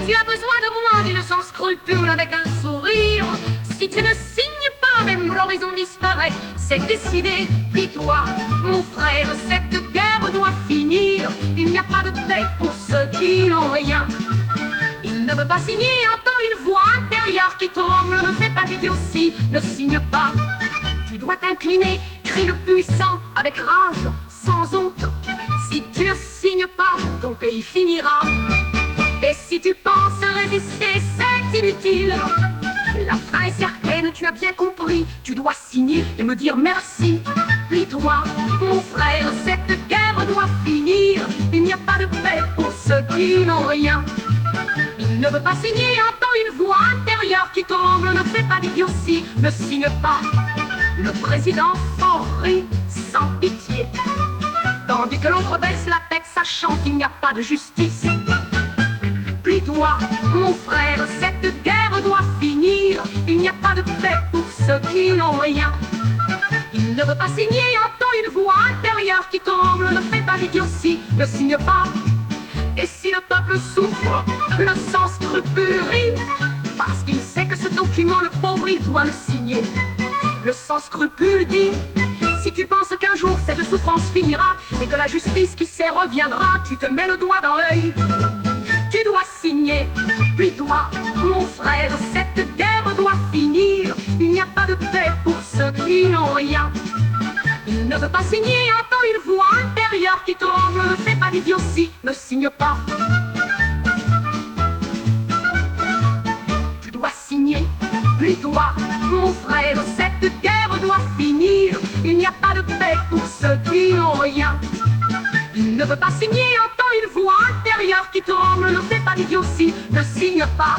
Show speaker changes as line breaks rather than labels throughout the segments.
tu as besoin de moi, d'une sans scrupule avec un sourire. Si tu ne signes pas, même l'horizon disparaît. C'est décidé, dis-toi, mon frère, cette guerre doit finir. Il n'y a pas de paix pour ceux qui n'ont rien. Il ne veut pas signer, entend une voix intérieure qui tremble. Ne fais pas d'idiotie, ne signe pas. Tu dois t'incliner, crie le puissant, avec rage, sans honte. Si tu ne signes pas, ton pays finira. Et si tu penses résister, c'est inutile. La fin est certaine, tu as bien compris. Tu dois signer et me dire merci. Plie-toi, mon frère, cette guerre doit finir. Il n'y a pas de paix pour ceux qui n'ont rien. Il ne veut pas signer, entend une voix intérieure qui tremble. Ne fais pas d'idiotie, ne signe pas. Le président fort rit, sans pitié, tandis que l'autre baisse la tête, sachant qu'il n'y a pas de justice. Plie-toi, mon frère, cette guerre doit finir. Il n'y a pas de paix pour ceux qui n'ont rien. Il ne veut pas signer, entend une voix intérieure qui tremble. Ne fais pas d'idiotie, ne signe pas. Et si le peuple souffre, le sans scrupule rit, parce qu'il sait que ce document, le pauvre, il doit le signer. Le sans scrupule dit: si tu penses qu'un jour cette souffrance finira et que la justice qui sait reviendra, tu te mets le doigt dans l'œil. Tu dois signer, plie-toi, mon frère, cette guerre doit finir. Il n'y a pas de paix pour ceux qui n'ont rien. Il ne veut pas signer, entend une voix intérieure qui tremble. Ne fais pas d'idiotie, ne signe pas. Tu dois signer, plie-toi, mon frère, cette guerre doit finir. Il n'y a pas de paix pour ceux qui n'ont rien. Il ne veut pas signer, entend une voix intérieure qui tremble. Ne fais pas d'idiotie, ne signe pas.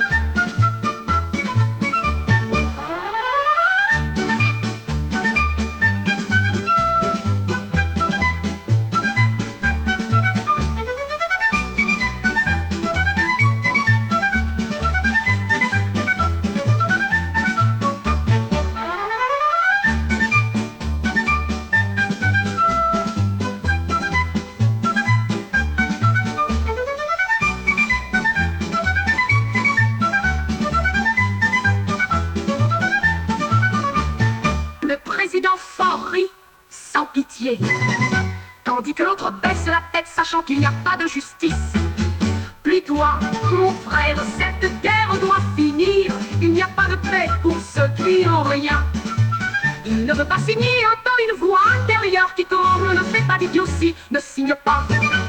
Le président fort rit, sans pitié, tandis que l'autre baisse la tête, sachant qu'il n'y a pas de justice. Plie-toi, mon frère, cette guerre doit finir. Il n'y a pas de paix pour ceux qui n'ont rien. Il ne veut pas signer, entend une voix intérieure qui tremble. Ne fais pas d'idiotie, ne signe pas.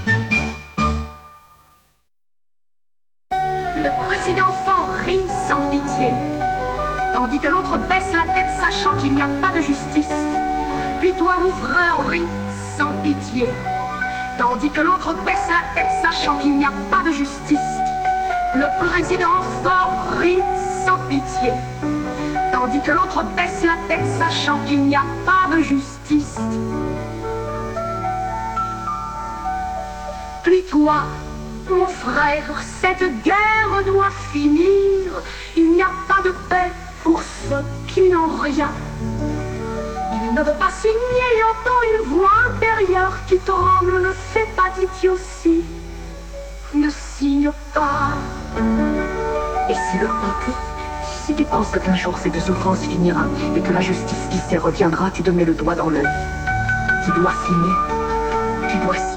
Le président fort rit, sans pitié, tandis que l'autre baisse la tête, sachant qu'il n'y a pas de justice. Puis toi, mon frère, rit, sans pitié, tandis que l'autre baisse la tête, sachant qu'il n'y a pas de justice. Le président fort rit, sans pitié, tandis que l'autre baisse la tête, sachant qu'il n'y a pas de justice. Plie-toi, mon frère, cette guerre doit finir. Il n'y a pas de paix pour ceux qui n'ont rien. Il ne veut pas signer, entend une voix intérieure qui tremble. Ne fais pas d'idiotie, ne signe pas. Et si le peuple, si tu penses qu'un jour cette souffrance finira et que la justice qui sait reviendra, tu te mets le doigt dans l'œil. Tu dois signer, tu dois signer.